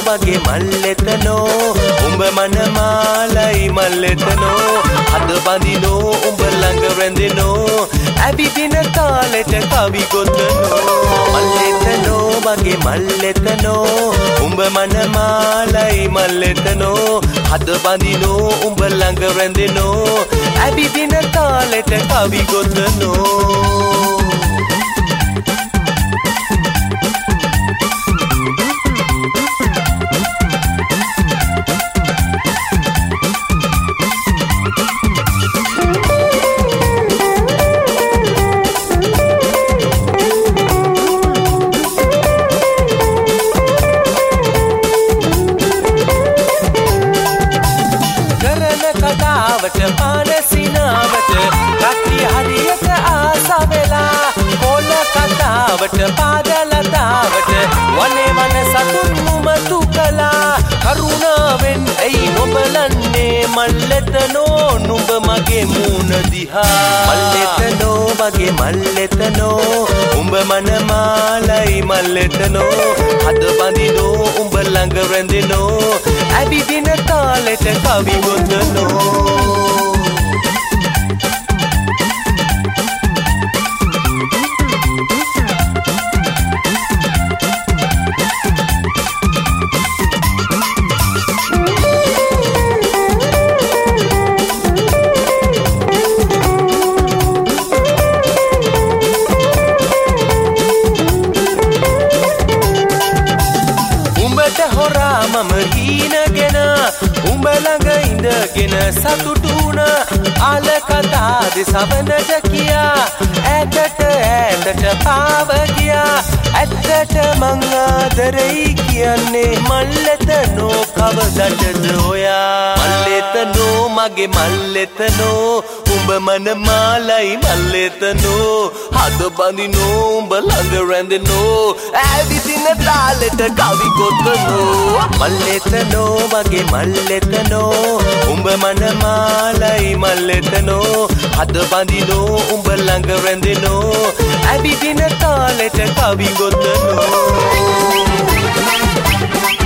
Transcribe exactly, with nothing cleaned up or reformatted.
මගේ මල්ලෙතනෝ උඹ මනමාලයි මල්ලෙතනෝ අද බඳිනෝ උඹ ළඟ රැඳෙනෝ ඇවිදින තාලෙට කවි ගොතනෝ මල්ලෙතනෝ මගේ මල්ලෙතනෝ උඹ මනමාලයි මල්ලෙතනෝ අද බඳිනෝ උඹ ළඟ රැඳෙනෝ ඇවිදින තාලෙට කවි ගොතනෝ පානසිනාවට රත්ති හරියට ආසා වෙලා කොල කතාවට පාදලතාවට වනේ වන සතුන් මුමතු කලා කරුණාවෙන් ඇයි නොබලන්නේ මල්ලෙතනෝ නුඹ මගේ මූණ දිහා මල්ලෙතනෝ මගේ මල්ලෙතනෝ උඹ මනමාලයි මල්ලෙතනෝ අද බඳිනෝ උඹ ළඟ රැඳෙනෝ ඇවිදින තාලෙට කවි ගොතනෝ මම හීනගෙන උඹ ළඟ ඉඳගෙන සතුටුන ආල කතා දෙසවනට කියා ඇටට ඇටට පාව ගියා ඇත්තට මං ආදරෙයි කියන්නේ මල්ලෙතනෝ කවදටද ඔයා මල්ලෙතනෝ මගේ මල්ලෙතනෝ උඹ මනමාලයි මල්ලෙතනෝ හද බඳිනෝ උඹ ළඟ රැඳෙනෝ ඇවිදින තාලෙට කවි ගොතනෝ මල්ලෙතනෝ මගේ මල්ලෙතනෝ උඹ මනමාලයි මල්ලෙතනෝ හද බඳිනෝ උඹ ළඟ රැඳෙනෝ ඇවිදින තාලෙට කවි ගොතනෝ